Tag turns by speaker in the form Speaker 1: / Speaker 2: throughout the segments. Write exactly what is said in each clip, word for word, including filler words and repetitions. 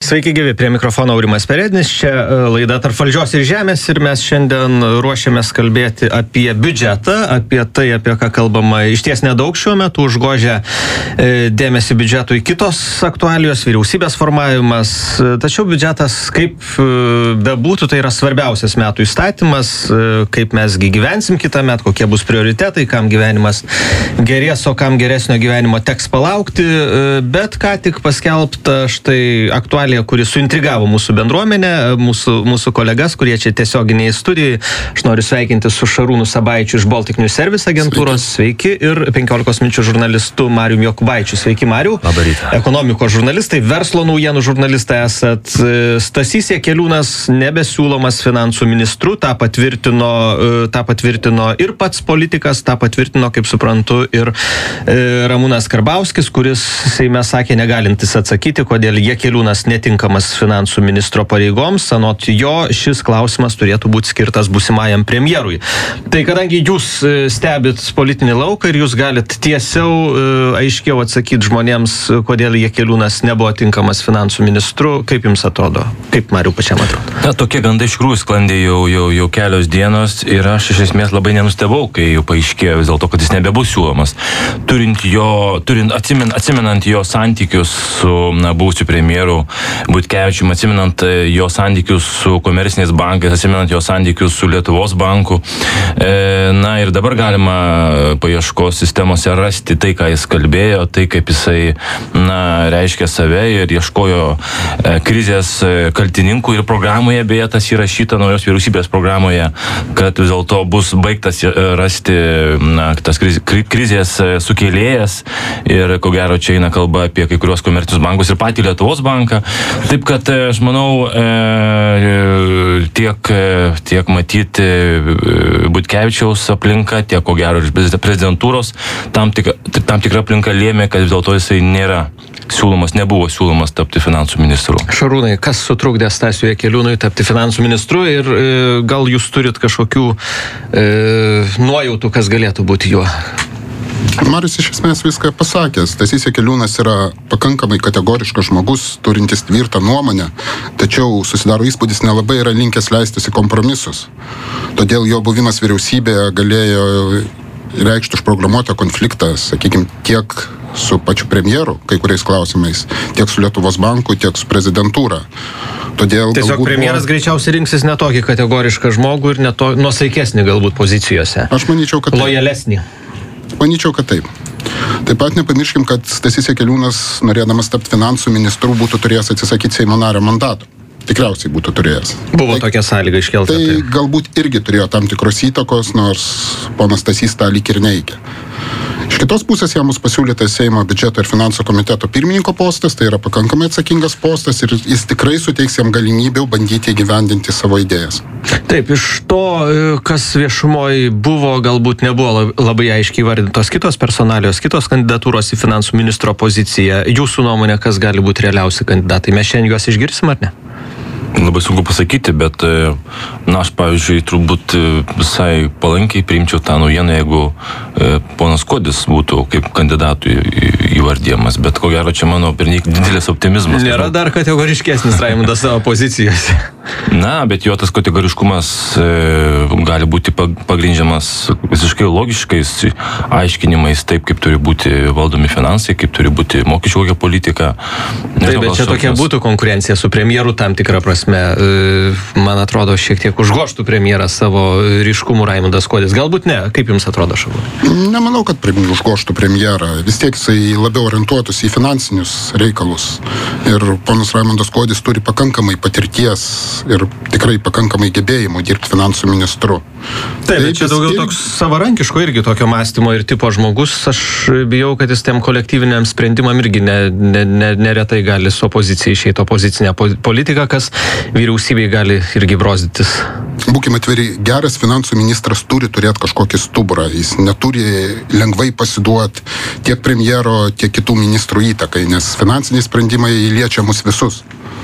Speaker 1: Sveiki gyvi, prie mikrofono Aurimas Perednis, čia laida Tarp valdžios ir žemės ir mes šiandien ruošiamės kalbėti apie biudžetą, apie tai, apie ką kalbama iš ties nedaug šiuo metu, užgožia dėmesį biudžetui kitos aktualijos, vyriausybės formavimas, tačiau biudžetas, kaip bebūtų, tai yra svarbiausias metų įstatymas, kaip mesgi gyvensim kitą metą, kokie bus prioritetai, kam gyvenimas gerės, o kam geresnio gyvenimo teks palaukti, bet ką tik paskelbta štai aktualija, kuri suintrigavo mūsų bendruomenę, mūsų, mūsų kolegas, kurie čia tiesioginiai studijai. Aš noriu sveikinti su Šarūnu Sabaičiu iš Baltic News Service agentūros. Sveiki. Sveiki. Ir penkiolikos minučių žurnalistu Marium Jokubaičiu. Sveiki, Mariu.
Speaker 2: Labą rytą.
Speaker 1: Ekonomikos žurnalistai, verslo naujienų žurnalistai esat. Stasys Jakeliūnas nebesiūlomas finansų ministru, tą patvirtino, tą patvirtino ir pats politikas, tą patvirtino, kaip suprantu, ir Ramūnas Karbauskis, kuris Seime sakė negalintis atsakyti, kodėl Jakeliūnas netinkamas finansų ministro pareigoms, anot jo šis klausimas turėtų būti skirtas būsimajam premjerui. Tai kadangi jūs stebit politinį lauką ir jūs galit tiesiau, aiškiau atsakyti žmonėms, kodėl Jakeliūnas nebuvo tinkamas finansų ministru, kaip jums atrodo? Kaip Mariu pačiam atrodo?
Speaker 2: Na, tokie gandai iš tikrųjų sklandė jau, jau, jau kelios dienos ir aš iš esmės labai nenustebau, kai jau paaiškėjo vis dėlto, kad jis nebebus siūlomas. Turint jo, turint, atsimin, atsiminant jo santykius su na, buvusiu premjeru Butkevičiumi, atsiminant jo santykius su komerciniais bankais, atsiminant jo santykius su Lietuvos banku. E, na ir dabar galima paieškos sistemose rasti tai, ką jis kalbėjo, tai kaip jisai na, reiškia save ir ieškojo e, krizės kaltininkų ir programoje, beje, tas įrašyta naujos vyriausybės programoje, kad vis dėlto bus baigtas rasti na, tas kriz, krizės sukėlėjas ir ko gero čia eina kalba apie kai kurios komercinius bankus ir patį Lietuvos banką. Taip, kad aš manau, e, tiek, tiek matyti Butkevičiaus aplinka, tiek ko gero iš prezidentūros, tam, tik, tam tikra aplinka lėmė, kad vis dėlto jisai nėra siūlomas, nebuvo siūlomas tapti finansų ministru.
Speaker 1: Šarūnai, kas sutrukdė Stasiui Jakeliūnui tapti finansų ministru ir e, gal jūs turit kažkokių e, nuojautų, kas galėtų būti juo?
Speaker 3: Marius iš esmės viską pasakęs. Stasys Jakeliūnas yra pakankamai kategoriškas žmogus, turintis tvirtą nuomonę, tačiau susidaro įspūdis nelabai yra linkęs leistis į kompromisus. Todėl jo buvimas vyriausybėje galėjo reikšti užprogramuotą konfliktą, sakykime, tiek su pačiu premjeru, kai kuriais klausimais, tiek su Lietuvos banku, tiek su prezidentūra. Todėl
Speaker 1: Tiesiog premjeras buvo... greičiausiai rinksis netokį kategorišką žmogų ir neto... nuosaikesnį galbūt pozicijose.
Speaker 3: Aš manyčiau, kad...
Speaker 1: Lojalesnį.
Speaker 3: Manyčiau, kad taip. Taip pat nepamirškim, kad Stasys Jakeliūnas, norėdamas tapti finansų ministru, būtų turėjęs atsisakyti Seimo nario mandato. Tikriausiai būtų turėjęs.
Speaker 1: Buvo
Speaker 3: tai,
Speaker 1: tokia sąlyga iškelta.
Speaker 3: Tai,
Speaker 1: tai
Speaker 3: galbūt irgi turėjo tam tikros įtakos, nors ponas Stasys tą lyg ir neikė. Iš kitos pusės jam bus pasiūlytas Seimo biudžeto ir finansų komiteto pirmininko postas, tai yra pakankamai atsakingas postas ir jis tikrai suteiks jam galimybę bandyti įgyvendinti savo idėjas.
Speaker 1: Taip, iš to, kas viešumoje buvo, galbūt nebuvo labai aiškiai vardintos kitos personalijos, kitos kandidatūros į finansų ministro poziciją. Jūsų nuomonė, kas gali būti realiausi kandidatai? Mes šiandien juos išgirsim, ar ne?
Speaker 2: Labai sunku pasakyti, bet na, aš, pavyzdžiui, turbūt visai palankiai priimčiau tą naujieną, jeigu e, ponas Kodis būtų kaip kandidatų įvardyjamas, bet ko gero čia mano pernelyg didelis optimizmas.
Speaker 1: Nėra dar kategoriškesnis Raimundas savo pozicijose.
Speaker 2: Na, bet jo tas kategoriškumas e, gali būti pagrindžiamas visiškai logiškais aiškinimais, taip kaip turi būti valdomi finansai, kaip turi būti mokesčių kokia politika.
Speaker 1: Taip, bet čia tokia būtų konkurencija su premjeru tam tikrą prasme. Man atrodo, šiek tiek užgoštų premjeras savo ryškumų Raimundas Kodis. Galbūt ne. Kaip jums atrodo, Šarūnai?
Speaker 3: Nemanau, kad užgoštų premjerą. Vis tiek jisai labiau orientuotus į finansinius reikalus. Ir ponas Raimundas Kodis turi pakankamai patirties ir tikrai pakankamai gebėjimų dirbti finansų ministru.
Speaker 1: Taip, bet čia daugiau ir... toks savarankiško irgi tokio mąstymo ir tipo žmogus. Aš bijau, kad jis tiem kolektyviniam sprendimam irgi ne, ne, ne, neretai gali su opozicija išeiti opozicinę politiką, kas vyriausybei gali irgi brozdytis.
Speaker 3: Būkime atviri, geras finansų ministras turi turėti kažkokį stuburą. Jis neturi lengvai pasiduoti tiek premjero, tiek kitų ministrų įtakai, nes finansiniai sprendimai liečia mus visus.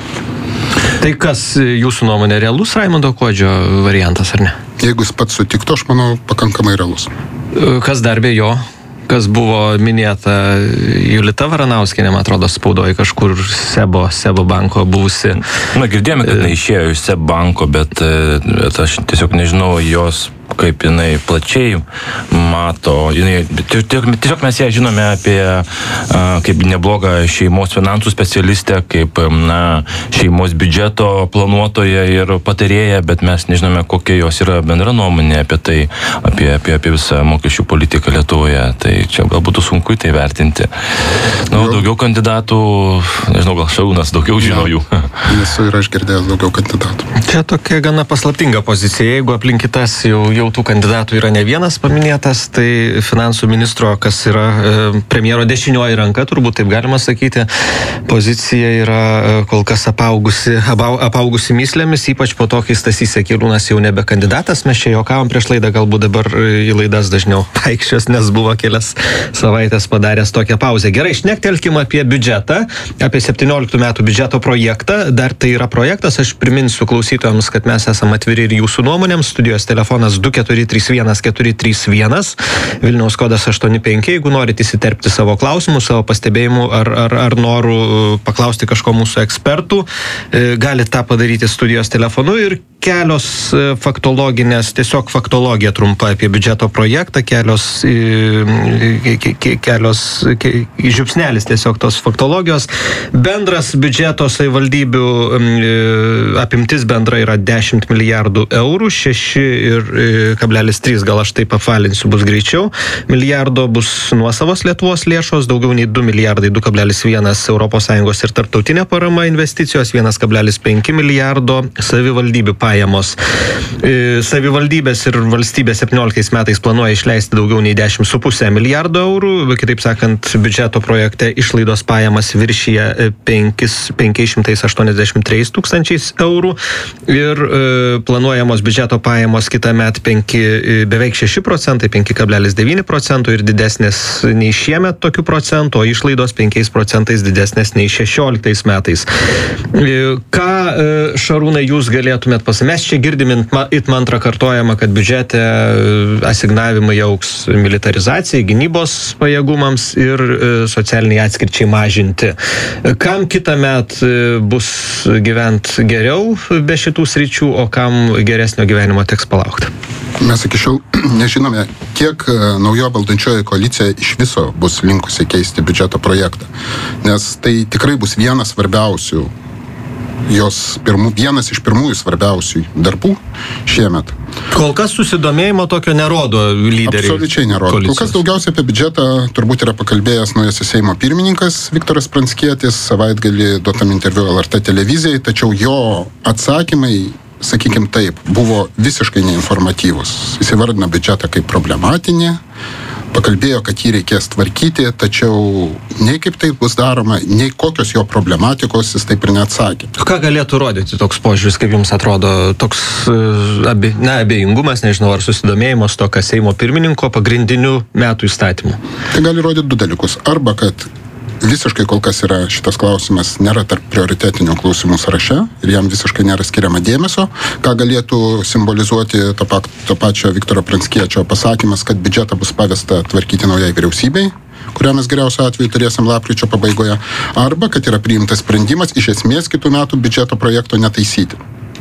Speaker 1: Tai kas jūsų nuomonė, realus Raimundo Kodžio variantas, ar ne?
Speaker 3: Jeigu jis pats sutiktų, aš manau, pakankamai realus.
Speaker 1: Kas dar be jo? kas buvo minėta, Julita Varanauskienė, man atrodo, spaudoje kažkur Sebo, Sebo banko buvusi.
Speaker 2: Na, girdėjome, kad neišėjo iš Sebo banko, bet, bet aš tiesiog nežinau jos, kaip jinai plačiai mato. Jinai, tiesiog mes ją žinome apie kaip neblogą šeimos finansų specialistę, kaip na, šeimos biudžeto planuotoją ir patarėją, bet mes nežinome, kokia jos yra bendra nuomonė apie tai, apie, apie, apie visą mokesčių politiką Lietuvoje. Tai čia gal būtų sunku tai vertinti. Na, nu, daugiau kandidatų, nežinau, gal Šarūnas daugiau žino jų.
Speaker 3: Nesu ir aš girdėjęs daugiau kandidatų.
Speaker 1: Čia tokia gana paslaptinga pozicija. Jeigu aplinkitas jau jau tų kandidatų yra ne vienas paminėtas, tai finansų ministro, kas yra e, premjero dešinioji ranka, turbūt taip galima sakyti, pozicija yra e, kol kas apaugusi, apau, apaugusi myslėmis, ypač po to, kai Stasys Jakeliūnas jau nebe kandidatas. Mes čia juokavom prieš laidą, galbūt dabar į laidas dažniau vaikščios, nes buvo kelias savaitės padaręs tokią pauzę. Gerai, šnektelkim apie biudžetą, apie septynioliktų metų biudžeto projektą. Dar tai yra projektas, aš priminsiu klausytojams, kad mes esame atviri ir jūsų nuomonėms. Studijos telefonas du keturi trys vienas keturi trys vienas, Vilniaus kodas aštuoni penki, jeigu norite įsiterpti savo klausimų, savo pastebėjimų ar, ar, ar norų paklausti kažko mūsų ekspertų, galite tą padaryti studijos telefonu. Ir kelios faktologinės, tiesiog faktologija trumpa apie biudžeto projektą, kelios, kelios žiupsnelis tiesiog tos faktologijos. Bendras biudžeto savivaldybių apimtis bendra yra dešimt milijardų eurų, šeši ir kablelis trys, gal aš taip apvalinsiu, bus greičiau. Milijardo bus nuosavos Lietuvos lėšos, daugiau nei du milijardai, du kablelis vienas Europos Sąjungos ir tarptautinė parama investicijos, vienas kablelis penki milijardo savivaldybių pajamos. Savivaldybės ir valstybė septynioliktais metais planuoja išleisti daugiau nei dešimt su puse milijardo eurų, kitaip sakant, biudžeto projekte išlaidos pajamas viršyje penki šimtai aštuoniasdešimt trys tūkstančiais eurų ir planuojamos biudžeto pajamos kitąmet penki, beveik šeši procentai, penki kablelis devyni procento ir didesnės nei šiemet tokių procentų, o išlaidos penkiais procentais didesnės nei šešioliktais metais. Ką, Šarūnai, jūs galėtumėt pasakyti? Mes čia girdim it mantrą kartojama, kad biudžete asignavimai augs militarizacijai, gynybos pajėgumams ir socialiniai atskirčiai mažinti. Kam kitąmet bus gyvent geriau be šitų sričių, o kam geresnio gyvenimo teks palaukti?
Speaker 3: Mes iki šiol nežinome, kiek naujo valdančioji koalicija iš viso bus linkusi keisti biudžeto projektą, nes tai tikrai bus vienas svarbiausių, jos pirmų, vienas iš pirmųjų svarbiausių darbų šiemet.
Speaker 1: Kol kas susidomėjimo tokio nerodo lyderiai.
Speaker 3: Absoliučiai nerodo. Koalicijos. Kol kas daugiausiai apie biudžetą turbūt yra pakalbėjęs naujasis Seimo pirmininkas Viktoras Pranckietis savaitgalį duotam interviu L R T televizijai, tačiau jo atsakymai, sakykim taip, buvo visiškai neinformatyvus. Jis įvardino biudžetą kaip problematinį, pakalbėjo, kad jį reikės tvarkyti, tačiau nei kaip tai bus daroma, nei kokios jo problematikos jis taip ir neatsakė.
Speaker 1: Ką galėtų rodyti toks požiūris, kaip jums atrodo, toks abi, ne, abejingumas, nežinau, ar susidomėjimas to, kas Seimo pirmininko pagrindinių metų įstatymų?
Speaker 3: Tai gali rodyti du dalykus. Arba, kad visiškai kol kas yra šitas klausimas nėra tarp prioritetinių klausimų sąraše ir jam visiškai nėra skiriama dėmesio, ką galėtų simbolizuoti to, to pačio Viktoro Pranckiečio pasakymas, kad biudžetą bus pavesta tvarkyti naujai vyriausybei, kurią mes geriausiu atveju turėsim lapkričio pabaigoje, arba kad yra priimtas sprendimas iš esmės kitų metų biudžeto projekto netaisyti.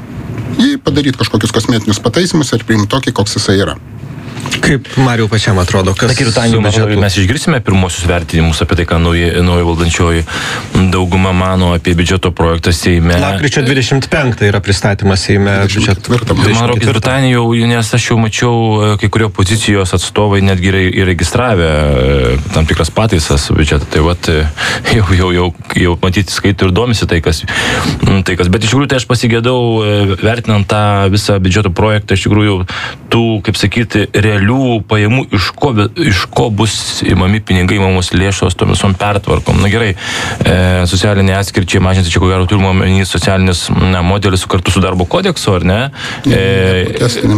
Speaker 3: Jį padaryti kažkokius kosmetinius pataisimus ir priimti tokį, koks jisai yra.
Speaker 1: Kaip Mariau pačiam atrodo, kas
Speaker 2: su biudžetu? Mes išgirsime pirmosius vertinimus apie tai, ką nauja, nauja valdančioji dauguma mano apie biudžeto projektą Seime.
Speaker 1: Lapkričio dvidešimt penktą yra pristatymas Seime biudžeto.
Speaker 2: Man rodo, ketvirtadienį jau, nes aš jau mačiau, kai kurio pozicijos atstovai netgi yra įregistravę tam tikras pataisas biudžetą. Tai vat, jau, jau, jau, jau matyti skaito ir domisi tai kas, tai kas. Bet iš tikrųjų tai aš pasigėdau, vertinant tą visą biudžeto projektą, iš tikrųjų tų, kaip sakyti, realių pajamų, iš ko, iš ko bus įmami pinigai, įmamos lėšos tom visom pertvarkom. Na gerai, e, socialiniai atskirčiai mažinti, čia ko gero turime omeny socialinis na, modelis kartu su darbo kodeksu, ar ne? E,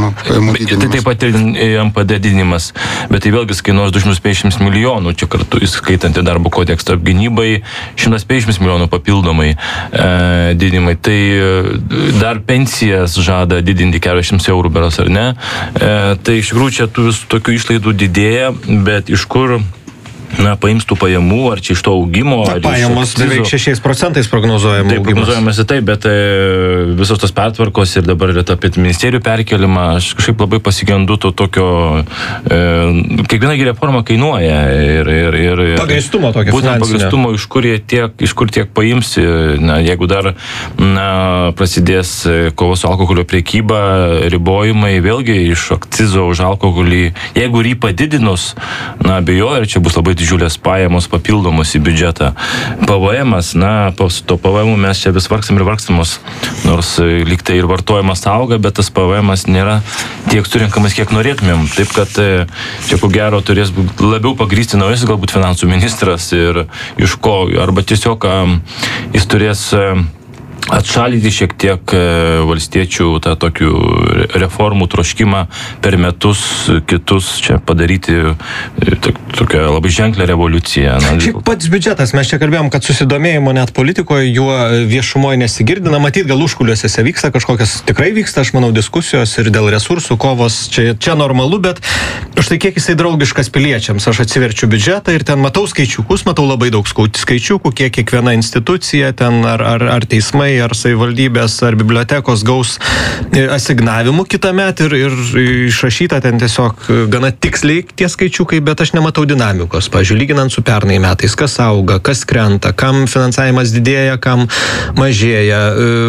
Speaker 2: tai taip pat ir M P D didinimas, bet tai vėlgi kainuos du šimtus penkiasdešimt milijonų, čia kartu įskaitant į darbo kodeksą, gynybai šimtas penkiasdešimt milijonų papildomai e, didinimai. Tai dar pensijas žada didinti keturiasdešimt eurų beros, ar ne? E, tai iš tikrųjų čia tų visų tokių išlaidų didėja, bet iš kur na, paims tų pajamų, ar čia iš to augimo,
Speaker 1: na,
Speaker 2: ar
Speaker 1: pajamos beveik šešiais procentais prognozuojama.
Speaker 2: Taip, prognozuojamas taip, bet e, visos tos pertvarkos ir dabar yra apie ministerijų perkelimą, aš kažkaip labai pasigendu to tokio, e, kiekviena reforma kainuoja ir... ir, ir
Speaker 1: pagrįstumo tokio finansinio.
Speaker 2: Būtent pagrįstumo, iš kur, tiek, iš kur tiek paims, na, jeigu dar na, prasidės kovo su alkoholio prekyba, ribojimai, vėlgi iš akcizo už alkoholį, jeigu ir jį padidinus, na, abejoju, ir čia bus labai didžiulės pajamos papildomos į biudžetą. P V M-as, na, po to P V M mes čia vis vargstam ir vargstamos, nors lyg tai ir vartojimas auga, bet tas P V M-as nėra tiek surinkamas, kiek norėtumėm. Taip, kad čia ko gero turės labiau pagrysti naujasis galbūt finansų ministras ir iš ko, arba tiesiog jis turės atšalyti šiek tiek valstiečių tą tokių reformų troškimą per metus kitus čia padaryti tokią labai ženklę revoliuciją. Na,
Speaker 1: šiaip pats biudžetas, mes čia kalbėjom, kad susidomėjimo net politikoje, juo viešumoje nesigirdina, matyt, gal užkuliuose vyksta kažkokias, tikrai vyksta, aš manau, diskusijos ir dėl resursų kovos, čia, čia normalu, bet štai kiek jisai draugiškas piliečiams, aš atsiverčiu biudžetą ir ten matau skaičiukus, matau labai daug skaičiukų, kiek kiekviena institucija ten ar, ar, ar teismai, ar savivaldybės, ar bibliotekos gaus asignavimų kitąmet ir, ir išrašyta ten tiesiog gana tiksliai tie skaičiukai, bet aš nematau dinamikos. Pavyzdžiui, lyginant su pernai metais, kas auga, kas krenta, kam finansavimas didėja, kam mažėja.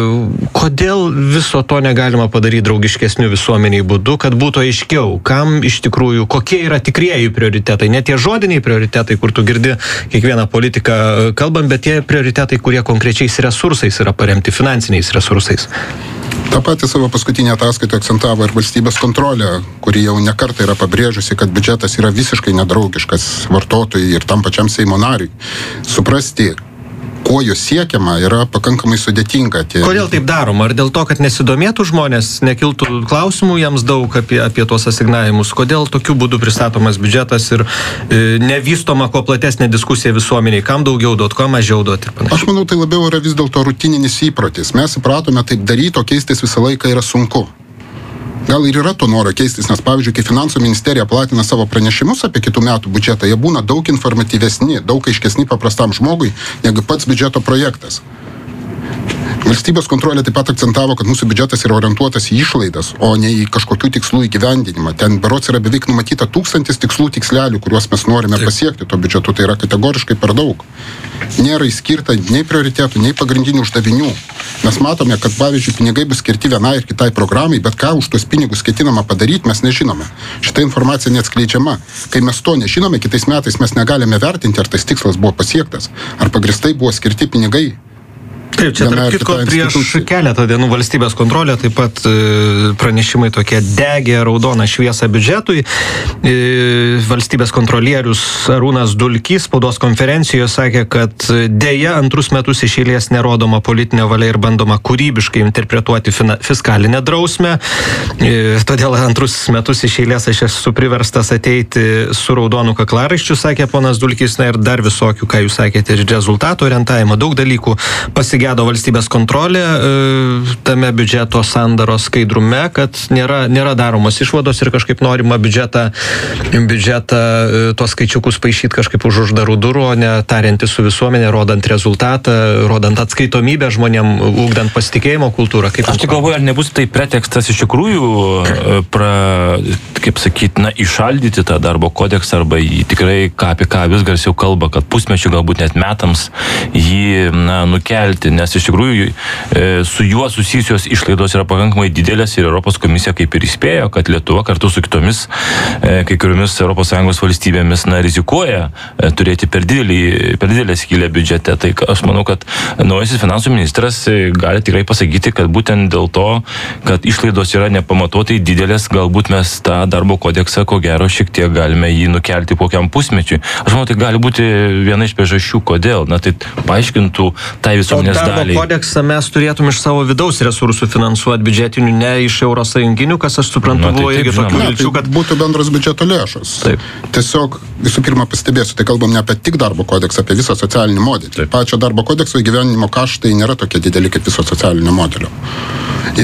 Speaker 1: Kodėl viso to negalima padaryti draugiškesnių visuomeniai būdu, kad būtų aiškiau, kam iš tikrųjų, kokie yra tikrieji prioritetai, ne tie žodiniai prioritetai, kur tu girdi kiekvieną politiką kalbam, bet tie prioritetai, kurie konkrečiais resursais yra paremti, finansiniais resursais.
Speaker 3: Ta pati savo paskutinė ataskaita akcentavo ir valstybės kontrolė, kuri jau nekartą yra pabrėžusi, kad biudžetas yra visiškai nedraugiškas vartotojui ir tam pačiam Seimo nariui. Suprasti, ko jo siekiama, yra pakankamai sudėtinga. Tie...
Speaker 1: Kodėl taip daroma? Ar dėl to, kad nesidomėtų žmonės, nekiltų klausimų jiems daug apie, apie tuos asignavimus? Kodėl tokiu būdu pristatomas biudžetas ir e, nevystoma kuo platesnė diskusija visuomeniai? Kam daugiau duot, ko mažiau duot ir panašiai?
Speaker 3: Aš manau, tai labiau yra vis dėlto rutininis įprotis. Mes įpratome taip daryti, o keistis visą laiką yra sunku. Gal ir yra to noro keistis, nes pavyzdžiui, kai finansų ministerija platina savo pranešimus apie kitų metų biudžetą, jie būna daug informatyvesni, daug aiškesni paprastam žmogui, negu pats biudžeto projektas. Valstybės kontrolė taip pat akcentavo, kad mūsų biudžetas yra orientuotas į išlaidas, o ne į kažkokių tikslų įgyvendinimą. Ten berods yra beveik numatyta tūkstantis tikslų tikslelių, kuriuos mes norime taip pasiekti to biudžetu. Tai yra kategoriškai per daug. Nėra įskirta nei prioritetų, nei pagrindinių uždavinių. Mes matome, kad pavyzdžiui pinigai bus skirti vienai ir kitai programai, bet ką už tuos pinigus ketinama padaryti, mes nežinome. Šita informacija neatskleidžiama. Kai mes to nežinome, kitais metais mes negalime vertinti, ar tas tikslas buvo pasiektas, ar pagristai buvo skirti pinigai.
Speaker 1: Taip, čia tarp kitko prieš keletą dienų valstybės kontrolė, taip pat pranešimai tokie degė raudoną šviesą biudžetui. Valstybės kontrolierius Arūnas Dulkys spaudos konferencijoje sakė, kad dėja antrus metus iš eilės nerodoma politinė valia ir bandoma kūrybiškai interpretuoti fiskalinę drausmę. Todėl antrus metus iš eilės aš esu priverstas ateiti su raudonu kaklaraiščiu, sakė ponas Dulkys, na ir dar visokių, ką jūs sakėte, ir rezultatų orientavimą, daug dalykų pasigėdo valstybės kontrolė tame biudžeto sandaros skaidrume, kad nėra, nėra daromos išvados ir kažkaip norima biudžetą, biudžetą tuos skaičiukus paišyti kažkaip už uždarų durų, o ne tarianti su visuomenė, rodant rezultatą, rodant atskaitomybę žmonėm, ugdant pasitikėjimo kultūrą. Kaip
Speaker 2: aš tik galvoju, ar nebus tai pretekstas iš tikrųjų, pra, kaip sakyti, na, išaldyti tą darbo kodeksą arba jį tikrai, ką apie ką vis garsiau kalba, kad pusmečių galbūt net metams jį, na, nukelti. Nes iš tikrųjų e, su juo susijusios išlaidos yra pakankamai didelės ir Europos komisija kaip ir įspėjo, kad Lietuva kartu su kitomis e, kai kuriomis Europos Sąjungos valstybėmis na, rizikuoja e, turėti per, didelį, per didelę skylę biudžete. Tai aš manau, kad naujasis finansų ministras e, gali tikrai pasakyti, kad būtent dėl to, kad išlaidos yra nepamatuotai didelės, galbūt mes tą darbo kodeksą, ko gero, šiek tiek galime jį nukelti kokiam pusmečiui. Aš manau, tai gali būti viena iš priežasčių, kodėl. Na, tai paaiškintų tai visuomenės
Speaker 1: darbo
Speaker 2: daliai.
Speaker 1: kodeksą mes turėtum iš savo vidaus resursų finansuoti biudžetinių, ne iš eurosąjunginių, kas aš suprantu,
Speaker 2: Na, tai
Speaker 1: buvo irgi tokių vilčių, kad
Speaker 3: būtų bendras biudžeto lėšos.
Speaker 1: Taip.
Speaker 3: Tiesiog visų pirma pastebėsiu, tai kalbam ne apie tik darbo kodeksą, apie visą socialinį modelį.
Speaker 2: Taip.
Speaker 3: Pačio darbo kodekso įgyvendinimo kaštai nėra tokie dideli kaip viso socialinio modelio. Ir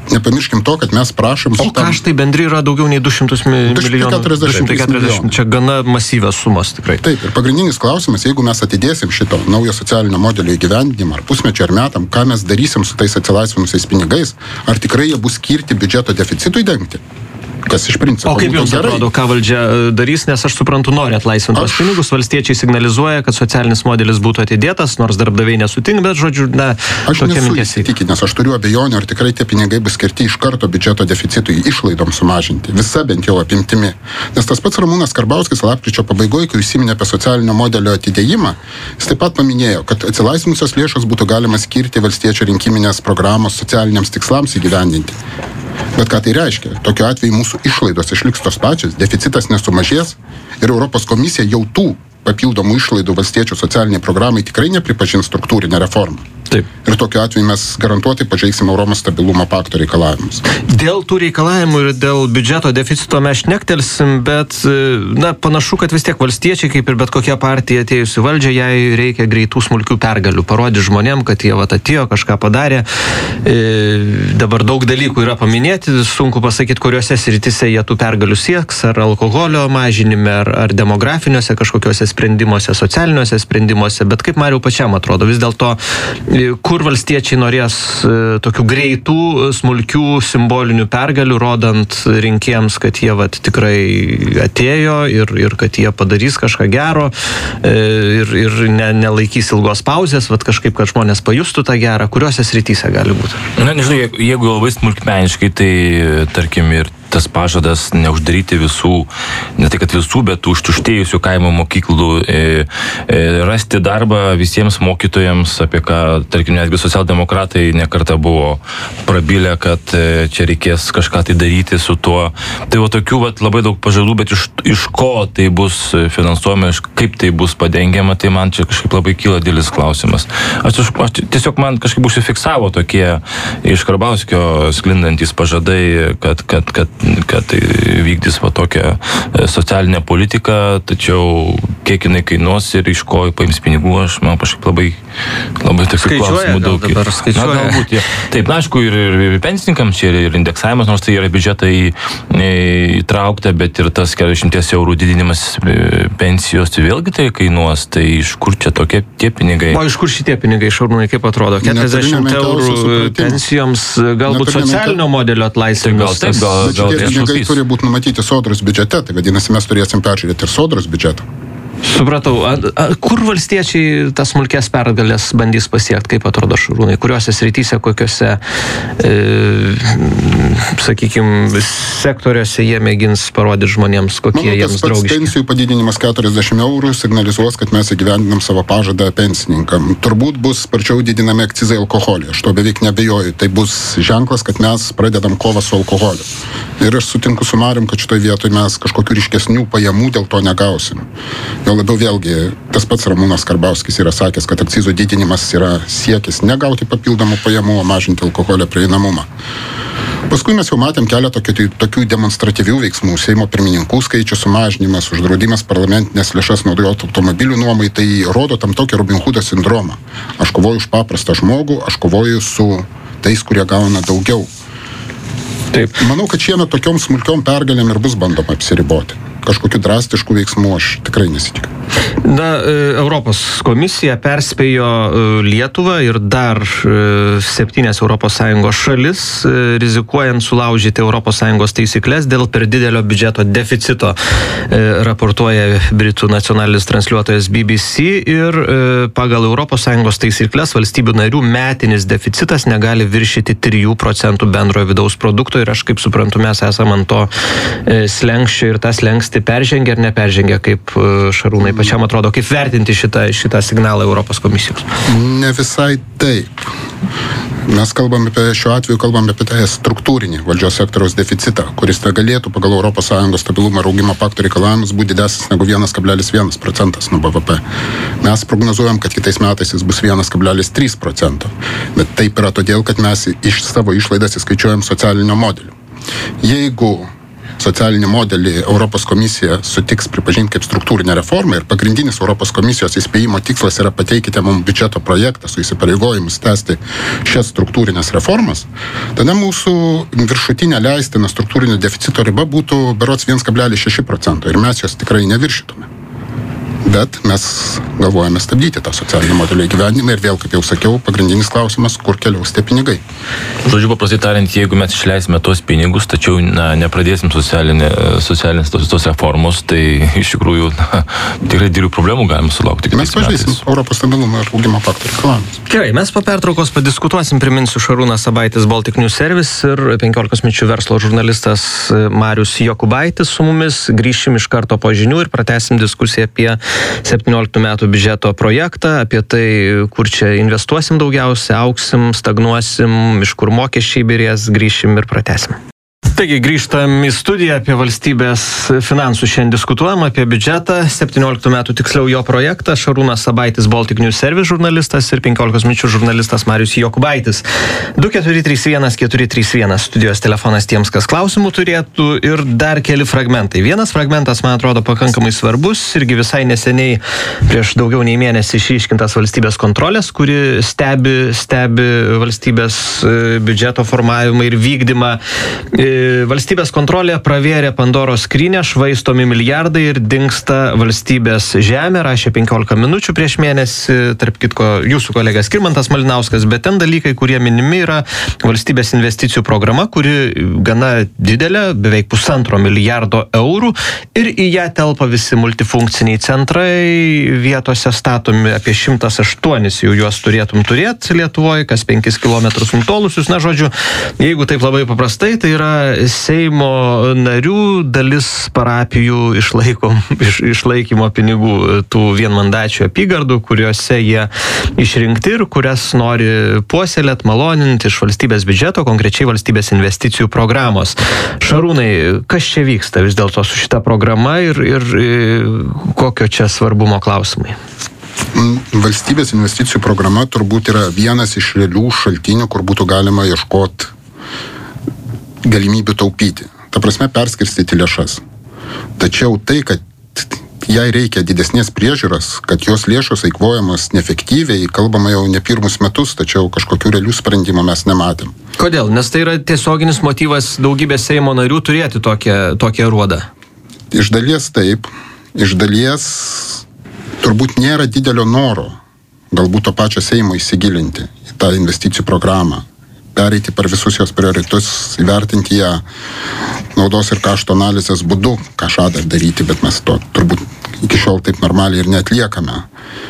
Speaker 3: Nepamirškim to, kad mes prašom...
Speaker 1: O šitam... kaštai bendri yra daugiau nei du šimtai milijonų. du šimtai keturiasdešimt. Čia gana masyvios sumos tikrai.
Speaker 3: Taip, ir pagrindinis klausimas, jeigu mes atidėsim šito naujo socialinio modelio įgyvendinimą, ar pusmečio, ar metam, ką mes darysim su tais atsilaisvinusiais pinigais, ar tikrai jie bus skirti biudžeto deficitui dengti? Kas iš principo.
Speaker 1: O kaip jums
Speaker 3: gerai.
Speaker 1: Atrodo, ką valdžia darys, nes aš suprantu, nori atlaisvinti tos pinigus, valstiečiai signalizuoja, kad socialinis modelis būtų atidėtas, nors darbdaviai nesutink, bet žodžiu, na,
Speaker 3: aš nesu įsitikinęs, aš turiu abejonių, ar tikrai tie pinigai bus skirti iš karto biudžeto deficitui išlaidom sumažinti, visa bent jau apimtimi. Nes tas pats Ramūnas Karbauskis lapkričio pabaigoje, kai užsiminė apie socialinio modelio atidėjimą, jis taip pat paminėjo, kad atsilaisvinusios lėšos būtų galima skirti valstiečio rinkiminės programos socialiniams tikslams įgyvendinti. Bet ką tai reiškia? Tokiu atveju mūsų išlaidos išliks tos pačios, deficitas nesumažės ir Europos komisija jau tų papildomų išlaidų valstiečių socialiniai programai tikrai nepripažins struktūrinę reformą.
Speaker 1: Taip.
Speaker 3: Ir tokiu atveju mes garantuotai pažeisim Europos stabilumo pakto reikalavimus.
Speaker 1: Dėl tų reikalavimų ir dėl biudžeto deficito mes šnektelsim, bet na, panašu, kad vis tiek valstiečiai, kaip ir bet kokia partija atėjusi valdžia, jai reikia greitų smulkių pergalių. Parodyti žmonėm, kad jie vat atėjo, kažką padarė. E, dabar daug dalykų yra paminėti, sunku pasakyti, kuriuose sritise jie tų pergalių sieks, ar alkoholio mažinime, ar, ar demografiniuose kažkokiuose sprendimuose, socialiniuose sprendimuose, bet kaip Mariau pačiam atrodo, vis dėlto kur valstiečiai norės tokių greitų, smulkių, simbolinių pergalių, rodant rinkėjams, kad jie vat, tikrai atėjo ir, ir kad jie padarys kažką gero ir, ir ne, nelaikys ilgos pauzės, vat, kažkaip, kad žmonės pajustų tą gerą, kuriuose srityse gali būti.
Speaker 2: Na, nežinau, jeigu, jeigu labai smulkmeniškai, tai tarkim ir tas pažadas neuždaryti visų, ne tai kad visų, bet užtuštėjusių kaimo mokyklų, e, e, rasti darbą visiems mokytojams, apie ką, tarkim, netgi socialdemokratai nekartą buvo prabilę, kad e, čia reikės kažką tai daryti su tuo. Tai va tokių va, labai daug pažadų, bet iš, iš ko tai bus finansuojama, kaip tai bus padengiama, tai man čia kažkaip labai kyla didelis klausimas. Aš, aš tiesiog man kažkaip užsifiksavo tokie iš Karbauskio sklindantys pažadai, kad, kad, kad kad tai vykdys va tokią socialinę politiką, tačiau kiek jinai kainuos ir iš ko paims pinigų, aš man kažkaip labai, labai tokių klausimų daug.
Speaker 1: Dabar skaičiuoja.
Speaker 2: Na, galbūt, ja. Taip, na, aišku, ir, ir pensininkams čia ir indeksavimas, nors tai yra biudžetai įtraukta, bet ir tas keturiasdešimt eurų didinimas pensijos, tai vėlgi tai kainuos, tai iš kur čia tokie tie pinigai?
Speaker 1: O iš kur šitie pinigai, Šarūnai, kaip atrodo? keturiasdešimt eurų pensijoms, galbūt socialinio modelio atlaisvinimas.
Speaker 2: Gal, taip, gal, gal,
Speaker 3: Tie pinigai turi būti numatyti sodros biudžete, tai vadinasi, mes turėsim peržiūrėti ir sodros biudžetą.
Speaker 1: Supratau. A, a, kur valstiečiai tas smulkės pergalės bandys pasiekti, kaip atrodo Šarūnai? Kuriuose srityse, kokiuose, e, sakykime, sektoriuose jie mėgins parodyti žmonėms, kokie
Speaker 3: Manau,
Speaker 1: jiems draugiški?
Speaker 3: Tas pats pensijų padidinimas keturiasdešimt eurų signalizuos, kad mes įgyvendinam savo pažadą pensininkam. Turbūt bus sparčiau didinami akcizai alkoholį. Aš to beveik nebejoju. Tai bus ženklas, kad mes pradedam kovą su alkoholiu. Ir aš sutinku su Marium, kad šitoje vietoje mes kažkokių ryškesnių pajamų dėl to negausim. Jo labiau vėlgi, tas pats Ramūnas Karbauskis yra sakęs, kad akcizų didinimas yra siekis negauti papildomų pajamų, o mažinti alkoholio prieinamumą. Paskui mes jau matėm keletą tokių, tokių demonstratyvių veiksmų. Seimo pirmininkų skaičių sumažinimas, uždraudimas parlamentinės lėšas naudoti automobilių nuomai, tai rodo tam tokį Robin Hoodo sindromą. Aš kovoju už paprastą žmogų, aš kovoju su tais, kurie gauna daugiau.
Speaker 1: Taip.
Speaker 3: Manau, kad šiemet tokiom smulkiom pergalėm ir bus bandoma apsiriboti. Kažkokių drastiškų veiksmų aš tikrai nesitikiu.
Speaker 1: Na, Europos komisija perspėjo Lietuvą ir dar septynias Europos Sąjungos šalis, rizikuojant sulaužyti Europos Sąjungos taisyklės dėl per didelio biudžeto deficito, raportuoja Britų nacionalinis transliuotojas B B C, ir pagal Europos Sąjungos taisyklės valstybių narių metinis deficitas negali viršyti trijų procentų bendrojo vidaus produkto, ir aš kaip suprantu, mes esam ant to slenkščio ir tą slenkstį peržengia ar neperžengia, kaip Šarūnai pačiam atrodo, kaip vertinti šitą, šitą signalą Europos komisijos?
Speaker 3: Ne visai taip. Mes kalbame apie, šiuo atveju kalbame apie tą struktūrinį valdžios sektoriaus deficitą, kuris galėtų pagal Europos Sąjungos stabilumo ir augimo pakto reikalavimus būti didesnis negu vienas kablelis vienas procentas nuo B V P. Mes prognozuojam, kad kitais metais jis bus vienas kablelis trys procento. Bet taip yra todėl, kad mes iš savo išlaidas įskaičiuojam socialinio modelio. Jeigu socialinį modelį Europos komisija sutiks pripažinti kaip struktūrinę reformą ir pagrindinis Europos komisijos įspėjimo tikslas yra pateikite mums biudžeto projektą su įsipareigojimus tęsti šias struktūrinės reformas, tada mūsų viršutinė leistina struktūrinio deficito riba būtų berods vienas kablelis šeši procento ir mes jos tikrai neviršytume. Bet mes galvojame stabdyti tą socialinį modelį įgyvendinimą ir vėl, kaip jau sakiau, pagrindinis klausimas, kur keliaus tie pinigai.
Speaker 2: Žodžiu, paprastai tariant, jeigu mes išleisime tos pinigus, tačiau na, nepradėsim socialinė, socialinės tos, tos reformos, tai iš tikrųjų na, tikrai didelių problemų galime sulaukti.
Speaker 3: Mes pažeisim Europos stabilumo ir augimo pakto reikalavimus.
Speaker 1: Gerai, mes po pertraukos padiskutuosim, priminsiu Šarūnas Sabaitis, Baltic News Service ir penkiolikos minučių verslo žurnalistas Marius Jokubaitis su mumis. Grįšim iš karto po žinių ir pratęsim diskusiją apie septynioliktų metų biudžeto projektą, apie tai, kur čia investuosim daugiausia, augsim, stagnuosim, iš kur mokesčiai birės, grįšim ir pratęsim. Taigi, grįžtam į studiją, apie valstybės finansų šiandien diskutuojam, apie biudžetą, septynioliktų metų tiksliau jo projektą, Šarūnas Sabaitis, Baltic News Service žurnalistas ir penkiolikos minučių žurnalistas Marius Jokubaitis. du keturi trys vienas keturi trys vienas studijos telefonas tiems, kas klausimų turėtų ir dar keli fragmentai. Vienas fragmentas, man atrodo, pakankamai svarbus, irgi visai neseniai prieš daugiau nei mėnesį išryškintas valstybės kontrolės, kuri stebi, stebi valstybės biudžeto formavimą ir vykdymą. Valstybės kontrolė pravėrė Pandoros skrynią, švaistomi milijardai ir dingsta valstybės žemė, rašė penkiolika minučių prieš mėnesį, tarp kitko jūsų kolega Skirmantas Malinauskas, bet ten dalykai, kurie minimi, yra valstybės investicijų programa, kuri gana didelė, beveik pusantro milijardo eurų ir į ją telpa visi multifunkciniai centrai, vietose statomi apie šimtas aštuonis, jau juos turėtum turėti Lietuvoje, kas penkis kilometrus nutolusius, na žodžiu, jeigu taip labai paprastai, tai yra Seimo narių dalis parapijų išlaiko, iš, išlaikymo pinigų tų vienmandačių apygardų, kuriuose jie išrinkti ir kurias nori puoselėt, maloninti iš valstybės biudžeto, konkrečiai valstybės investicijų programos. Šarūnai, kas čia vyksta vis dėlto su šita programa ir, ir kokio čia svarbumo klausimai?
Speaker 3: Valstybės investicijų programa turbūt yra vienas iš realių šaltinių, kur būtų galima ieškoti galimybių taupyti. Ta prasme, perskirstyti lėšas. Tačiau tai, kad jai reikia didesnės priežiūros, kad jos lėšos eikvojamos neefektyviai, kalbama jau ne pirmus metus, tačiau kažkokių realių sprendimų mes nematėm.
Speaker 1: Kodėl? Nes tai yra tiesioginis motyvas daugybės Seimo narių turėti tokią, tokią ruodą.
Speaker 3: Iš dalies taip. Iš dalies turbūt nėra didelio noro galbūt to pačio Seimo įsigilinti į tą investicijų programą, pereiti per visus jos prioritus, įvertinti ją naudos ir kašto analizės būdu, ką žada daryti, bet mes to turbūt iki šiol taip normaliai ir neatliekame.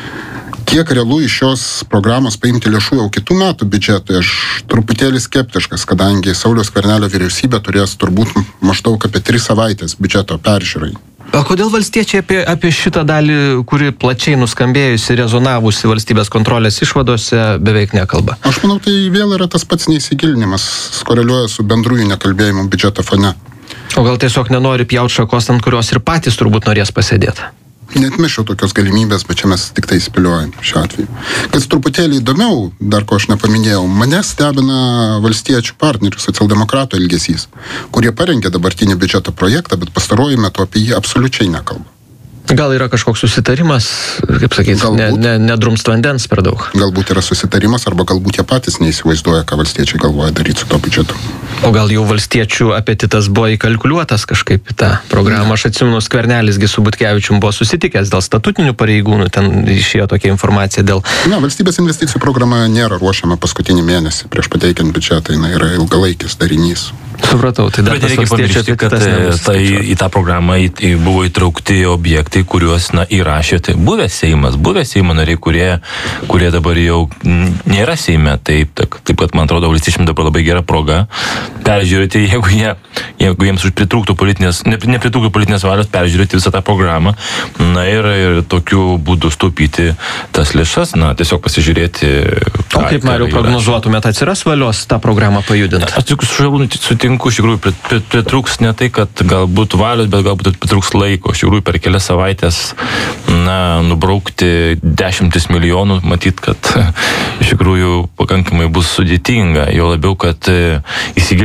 Speaker 3: Kiek realu iš šios programos paimti lėšų jau kitų metų biudžetui, aš truputėlį skeptiškas, kadangi Sauliaus Skvernelio vyriausybė turės turbūt maždaug apie tris savaitės biudžeto peržiūrai.
Speaker 1: O kodėl valstiečiai apie, apie šitą dalį, kuri plačiai nuskambėjusi, rezonavusi valstybės kontrolės išvadose, beveik nekalba?
Speaker 3: Aš manau, tai vėl yra tas pats neįsigilinimas, koreliuoja su bendrųjų nekalbėjimu biudžeto fone.
Speaker 1: O gal tiesiog nenori pjaut šakos, ant kurios ir patys turbūt norės pasėdėti?
Speaker 3: Neatmešiau tokios galimybės, bet čia mes tik tai spėliojam šiuo atveju. Kas truputėlį įdomiau, dar ko aš nepaminėjau, mane stebina valstiečių partnerių, socialdemokratų elgesys, kurie parengė dabartinį biudžeto projektą, bet pastaruoju metu apie jį absoliučiai nekalba.
Speaker 1: Gal yra kažkoks susitarimas, kaip sakyti, ne, ne, nedrumst vandens per daug?
Speaker 3: Galbūt yra susitarimas, arba galbūt jie patys neįsivaizduoja, ką valstiečiai galvoja daryti su to biudžetu.
Speaker 1: O gal jau valstiečių apetitas buvo įkalkuliuotas kažkaip į tą programą? Aš atsimenu, Skvernelisgi su Butkevičium buvo susitikęs dėl statutinių pareigūnų, ten išėjo tokia informacija dėl...
Speaker 3: Na, valstybės investicijų programa nėra ruošiama paskutinį mėnesį prieš pateikiant biudžetą, jinai yra ilgalaikis darinys.
Speaker 1: Supratau, tai dar tas valstiečių apetitas nebus.
Speaker 2: Tai į tą programą į, į, buvo įtraukti objektai, kuriuos na, įrašė tai buvęs Seimas, buvęs Seimo nariai, kurie, kurie dabar jau nėra Seime. Taip, taip, taip kad, man atrodo, valstiečiam dabar labai gera proga peržiūrėti, jeigu, jie, jeigu jiems pritrūktų politinės, ne, nepritrūktų politinės valios, peržiūrėti visą tą programą, na ir, ir tokiu būdu staupyti tas lėšas, na, tiesiog pasižiūrėti.
Speaker 1: O kaip, Mariau, prognozuotumėt, atsiras valios tą programą pajudinti?
Speaker 2: Aš tik su Šarūnu sutinku, iš tikrųjų, pritrūks ne tai, kad galbūt valios, bet galbūt pritrūks laiko. Iš tikrųjų, per kelias savaitės, na, nubraukti dešimtis milijonų, matyt, kad iš tikrųjų pakankamai bus sudėtinga. Jo labiau, kad įsigilinti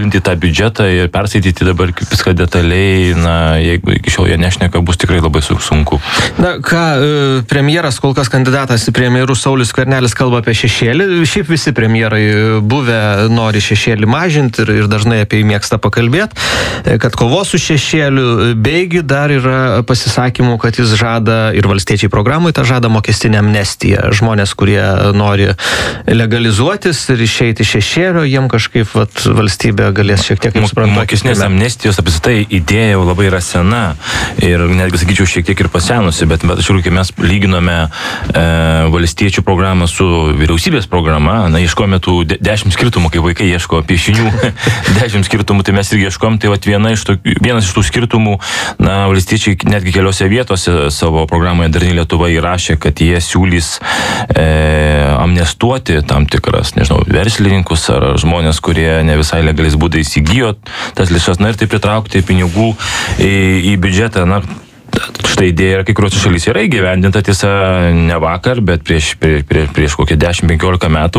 Speaker 2: įsigilinti tą biudžetą ir perskaityti dabar viską detaliai, na, jeigu iki šiol jie nešneka, bus tikrai labai sunku.
Speaker 1: Na, ką, premjeras, kol kas kandidatas į premjerus Saulius Skvernelis kalba apie šešėlį. Šiaip visi premjerai buvę nori šešėlį mažinti ir, ir dažnai apie jį mėgsta pakalbėti, kad kovos su šešėliu, beigi dar yra pasisakymų, kad jis žada ir valstiečiai programai tą žada mokestinę amnestiją. Žmonės, kurie nori legalizuotis ir išeiti šešėlio, jiem kažkaip vat, valstybė galės šiek tiek, kaip suprantu,
Speaker 2: mokestinės amnestijos apsitai idėja jau labai yra sena ir netgi sakyčiau šiek tiek ir pasenusi, bet, bet aš žiūrėjau, kai mes lyginome e, valstiečių programą su vyriausybės programa, na, ieškome tų de, dešimt skirtumų, kai vaikai ieško piešinių, dešimt skirtumų, tai mes irgi ieškom, tai vat, viena iš to, vienas iš tų skirtumų, na, valstiečiai netgi keliose vietose savo programoje Darni Lietuva įrašė, kad jie siūlys e, amnestuoti tam tikras, nežinau, verslininkus ar žmonės, kurie ne visai legaliais būdais įsigijo tas lėšas, na ir tai pritraukti pinigų į, į biudžetą, na, štai idėja kai kuriuose šalyse yra įgyvendinta, tiesa, ne vakar, bet prieš, prieš, prieš, prieš kokią dešimt penkiolika metų.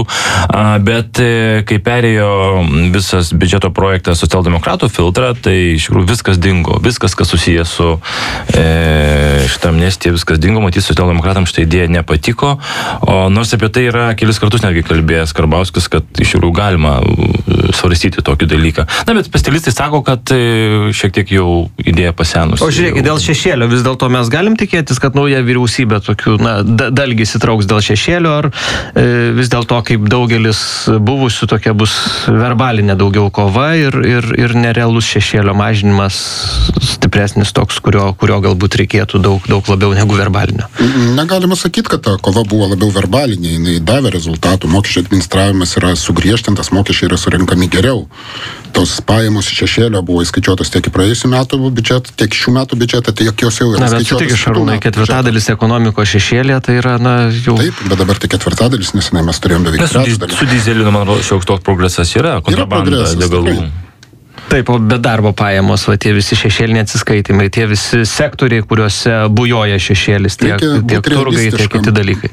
Speaker 2: Bet kai perėjo visas biudžeto projektas socialdemokratų filtrą, tai iš tikrųjų viskas dingo. Viskas, kas susijęs su e, šitą amnestiją, viskas dingo. Matys, socialdemokratams šitą idėją nepatiko. O nors apie tai yra kelis kartus netgi kalbėjęs Karbauskis, kad iš tikrųjų galima svarstyti tokį dalyką. Na, bet specialistai sako, kad šiek tiek jau idėja pasenusi.
Speaker 1: O žiūrėkit, dėl šešėlio vis dėlto mes galim tikėtis, kad nauja vyriausybė tokių, na, dalgis įtrauks dėl šešėlio, ar e, vis dėlto, kaip daugelis buvusių, tokia bus verbalinė daugiau kova ir, ir, ir nerealus šešėlio mažinimas stipresnis toks, kurio, kurio galbūt reikėtų daug, daug labiau negu verbalinio.
Speaker 3: Negalima sakyti, kad ta kova buvo labiau verbalinė, jinai davė rezultatų, mokesčių administravimas yra sugriežtintas, mokesčiai yra surinkami geriau. Tos pajamos šešėlio buvo įskaičiuotos tiek į praėjusių metų biudžetą, tiek šių metų biudžetą, tiek jos jau yra
Speaker 1: skaičiuotos. Na, bet sutik, Šarūnai, ketvirtadalis ekonomikos šešėlė, tai yra, na, jau...
Speaker 3: Taip, bet dabar tik ketvirtadalis, nes ne, mes turėjom beveik trečdalį.
Speaker 2: Su dyzelinu, man rodo, šioks toks progresas yra, kontrabanda degalų.
Speaker 1: Taip, o be darbo pajamos, va, tie visi šešėliniai atsiskaitimai, tie visi sektoriai, kuriuose bujoja šešėlis, tiek, tiek turgai, tiek kiti dalykai.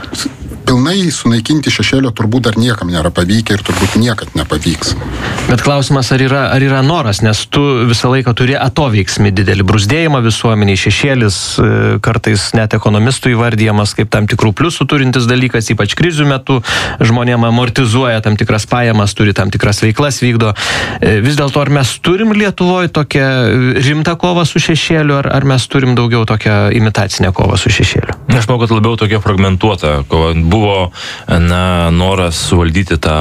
Speaker 3: Pilnai sunaikinti šešėlio turbūt dar niekam nėra pavykę ir turbūt niekad nepavyks.
Speaker 1: Bet klausimas, ar yra, ar yra noras, nes tu visą laiką turi atoveiksmį didelį, brūzdėjimą visuomeniai, šešėlis kartais net ekonomistų įvardyjamas kaip tam tikrų pliusų turintis dalykas, ypač krizių metu žmonėm amortizuoja tam tikras pajamas, turi tam tikras veiklas vykdo. Vis dėlto, ar mes turim Lietuvoje tokią rimtą kovą su šešėliu, ar, ar mes turim daugiau tokią imitacinę kovą su šešėliu?
Speaker 2: Aš manau, kad labiau tokia fragmentuota kova. Buvo, na, noras suvaldyti tą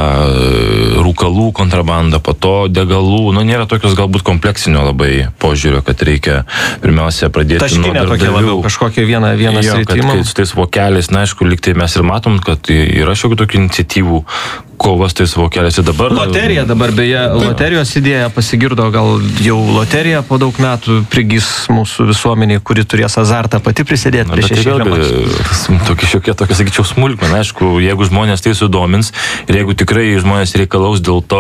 Speaker 2: rūkalų kontrabandą, po to degalų, nu, nėra tokios galbūt kompleksinio labai požiūrio, kad reikia pirmiausia pradėti
Speaker 1: Taškinė
Speaker 2: nuo darbdavių.
Speaker 1: Tokia labiau, kažkokia viena, viena
Speaker 2: jo, kad, kad su tais vokeliais, na, aišku, lyg tai mes ir matom, kad yra šiokių tokių iniciatyvų kovas tais vokeliais. Dabar...
Speaker 1: Loterija dabar, beje, loterijos idėja pasigirdo, gal jau loterija po daug metų prigys mūsų visuomeniai, kuri turės azartą pati prisidėti prie šešėlio mažinimo.
Speaker 2: Tokia šiokia, tokia, sakyčiau, smulkmena. Aišku, jeigu žmonės tai sudomins ir jeigu tikrai žmonės reikalaus dėl to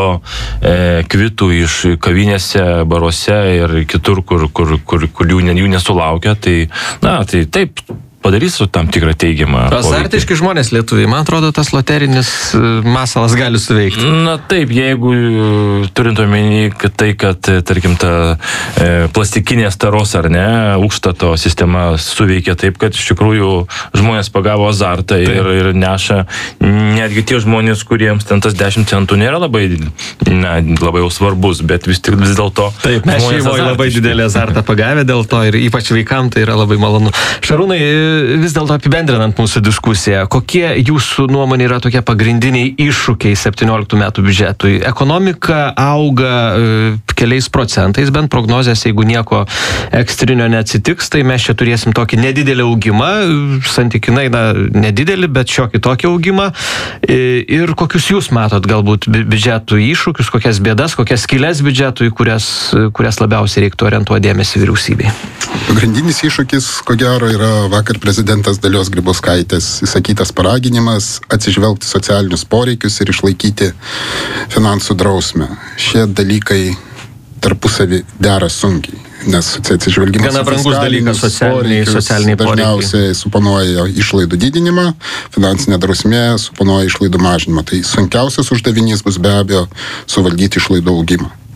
Speaker 2: e, kvitų iš kavinėse, baruose ir kitur, kur, kur, kur, kur jų, jų nesulaukia, tai, na, tai taip, padarys tam tikrą teigiamą poveikį.
Speaker 1: Azartiški žmonės lietuviai, man atrodo, tas loterinis masalas gali suveikti.
Speaker 2: Na taip, jeigu turint omeny, kad tai, kad, tarkim, ta e, plastikinės taros ar ne, užstato sistema suveikia taip, kad iš tikrųjų žmonės pagavo azartą ir, ir neša, netgi tie žmonės, kuriems ten tas dešimt centų nėra labai, na, labai jau svarbus, bet vis tik vis dėlto.
Speaker 1: Taip, mes šeimoje labai didelį azartą pagavę dėl to ir ypač vaikam tai yra labai malonu. Šarūnai, vis dėlto apibendrinant mūsų diskusiją, kokie jūsų nuomonė yra tokie pagrindiniai iššūkiai septynioliktų metų biudžetui? Ekonomika auga e, keliais procentais, bent prognozės, jeigu nieko ekstrinio neatsitiks, tai mes čia turėsim tokį nedidelį augimą, santykinai, na, nedidelį, bet šiokį tokį augimą. E, ir kokius jūs matot galbūt biudžetų iššūkius, kokias bėdas, kokias skylės biudžetui, kurias, kurias labiausiai reiktų orientuoti dėmesį vyriausybei?
Speaker 3: Pagrindinis iššūkis, ko gero, yra vakar prezidentas Dalios Grybauskaitės įsakytas paraginimas atsižvelgti socialinius poreikius ir išlaikyti finansų drausmę. Šie dalykai tarpusavį dera sunkiai, nes atsižvelgimas
Speaker 1: gana brangus dalykas socialiniai, socialiniai poreikiai.
Speaker 3: Dažniausiai suponuoja išlaidų didinimą, finansinė drausmė suponuoja išlaidų mažinimą. Tai sunkiausias uždavinys bus be abejo suvaldyti išlaidų augimą.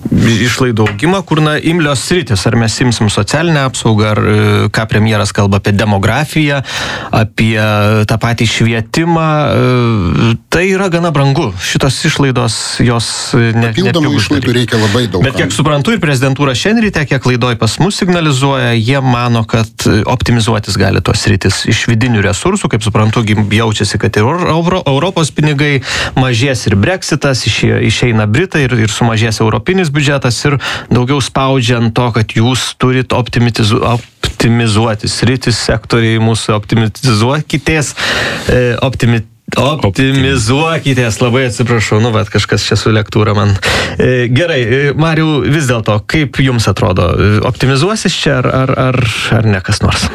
Speaker 1: išlaidų augimą, kur na imlios sritis, ar mes imsim socialinę apsaugą, ar ką premjeras kalba apie demografiją, apie tą patį švietimą, tai yra gana brangu. Šitos išlaidos jos ne,
Speaker 3: papildomų išlaidų reikia labai daug.
Speaker 1: Bet kiek suprantu, ir prezidentūra šiandien ryte, kiek laidoj pas mus signalizuoja, jie mano, kad optimizuotis gali tos sritis iš vidinių resursų, kaip suprantu, jaučiasi, kad ir Euro, Europos pinigai mažės, ir Brexitas, išeina Britai, ir, ir sumažės europinis biudžetas, ir daugiau spaudžiant to, kad jūs turit optimizu, optimizuoti sritis, sektoriai mūsų optimizuokitės, e, optimi, optimizuokitės, labai atsiprašau, nu, bet kažkas čia su lektūra man. E, gerai, Mariau, vis dėlto, kaip jums atrodo, optimizuosis čia ar, ar, ar, ar ne kas nors?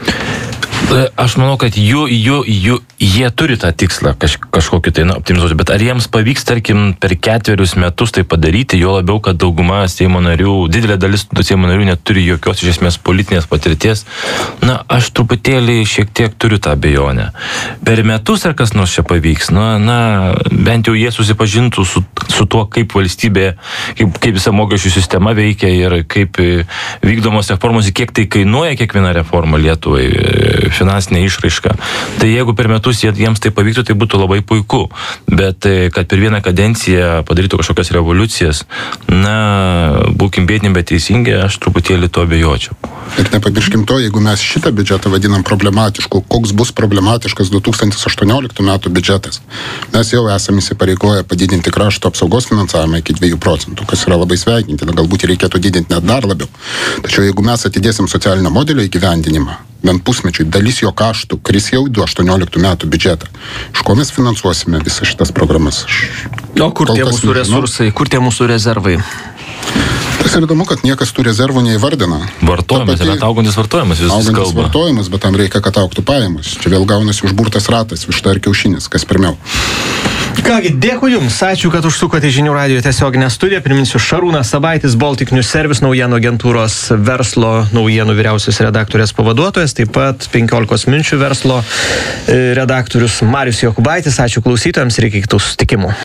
Speaker 2: Aš manau, kad jų, jų, jų, jie turi tą tikslą kaž, kažkokį tai na, optimizuoti, bet ar jiems pavyks, tarkim, per ketverius metus tai padaryti, jo labiau, kad dauguma Seimo narių, didelė dalis Seimo narių neturi jokios iš esmės politinės patirties, na, aš truputėlį šiek tiek turiu tą abejonę. Per metus ar kas nors čia pavyks, na, na bent jau jie susipažintų su, su tuo, kaip valstybė, kaip, kaip visa mokesčių sistema veikia ir kaip vykdomos reformos, kiek tai kainuoja kiekviena reforma Lietuvai, finansinė išraiška. Tai jeigu per metus jiems tai pavyktų, tai būtų labai puiku. Bet kad per vieną kadenciją padarytų kažkokias revoliucijas, na, būkim biedni, bet teisingi, aš truputėlį to abejočiau.
Speaker 3: Ir nepamirškim to, jeigu mes šitą biudžetą vadinam problematišku, koks bus problematiškas du tūkstančiai aštuonioliktų metų biudžetas. Mes jau esame įsipareigoję padidinti krašto apsaugos finansavimą iki dviejų procentų, kas yra labai sveikintina, galbūt reikėtų didinti net dar labiau. Tačiau jeigu mes atidėsim socialinio modelio įgyvendinimą, bent pusmečiui, dalis jo kaštų kris jau du aštuonioliktų metų biudžetą. Iš ko mes finansuosime visas šitas programas?
Speaker 1: O kur tie mūsų resursai, kur tie mūsų rezervai?
Speaker 3: Tas ir įdomu, kad niekas tų rezervų neįvardina.
Speaker 2: Vartojimas, pati, yra augantis vartojimas, vis
Speaker 3: augantis
Speaker 2: kalba.
Speaker 3: Augantis vartojimas, bet tam reikia, kad augtų pajamos. Čia vėl gaunasi užburtas ratas, višta ir kiaušinis, kas pirmiau.
Speaker 1: Kągi, dėkui Jums, ačiū, kad užsukote Žinių radijo tiesioginę studiją. Priminsiu, Šarūnas Sabaitis, Baltic News Service, naujienų agentūros verslo naujienų vyriausios redaktorės pavaduotojas, taip pat penkiolikos minučių verslo redaktorius Marius Jokubaitis. Ačiū klausytojams ir iki kitų susitikimų.